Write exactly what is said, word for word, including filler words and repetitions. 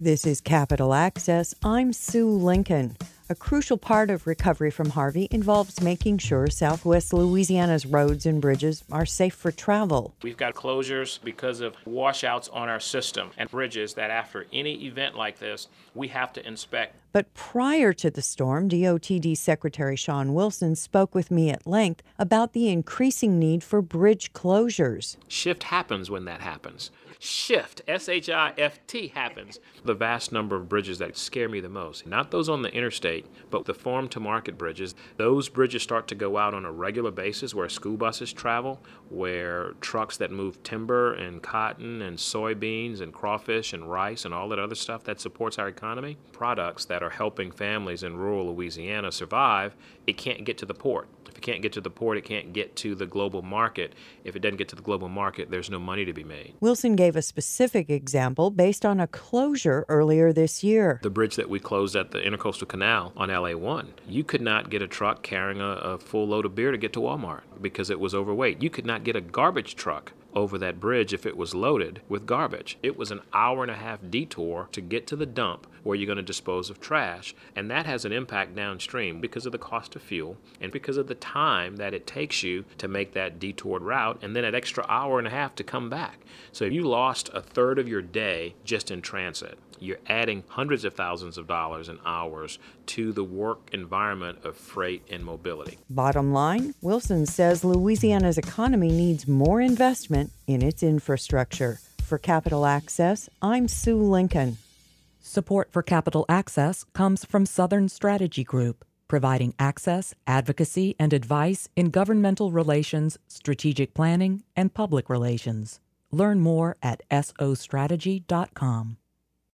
This is Capital Access. I'm Sue Lincoln. A crucial part of recovery from Harvey involves making sure Southwest Louisiana's roads and bridges are safe for travel. We've got closures because of washouts on our system and bridges that after any event like this, we have to inspect. But prior to the storm, D O T D Secretary Shawn Wilson spoke with me at length about the increasing need for bridge closures. Shift happens when that happens. Shift, S H I F T, happens. The vast number of bridges that scare me the most, not those on the interstate, but the farm-to-market bridges. Those bridges start to go out on a regular basis where school buses travel, where trucks that move timber and cotton and soybeans and crawfish and rice and all that other stuff that supports our economy, products that are helping families in rural Louisiana survive, it can't get to the port. If it can't get to the port, it can't get to the global market. If it doesn't get to the global market, there's no money to be made. Wilson gave a specific example based on a closure earlier this year. The bridge that we closed at the Intercoastal Canal on L A one. You could not get a truck carrying a, a full load of beer to get to Walmart because it was overweight. You could not get a garbage truck over that bridge if it was loaded with garbage. It was an hour and a half detour to get to the dump where you're going to dispose of trash, and that has an impact downstream because of the cost of fuel and because of the time that it takes you to make that detoured route and then an extra hour and a half to come back. So if you lost a third of your day just in transit, you're adding hundreds of thousands of dollars and hours to the work environment of freight and mobility. Bottom line, Wilson says Louisiana's economy needs more investment in its infrastructure. For Capital Access, I'm Sue Lincoln. Support for Capital Access comes from Southern Strategy Group, providing access, advocacy, and advice in governmental relations, strategic planning, and public relations. Learn more at S O strategy dot com.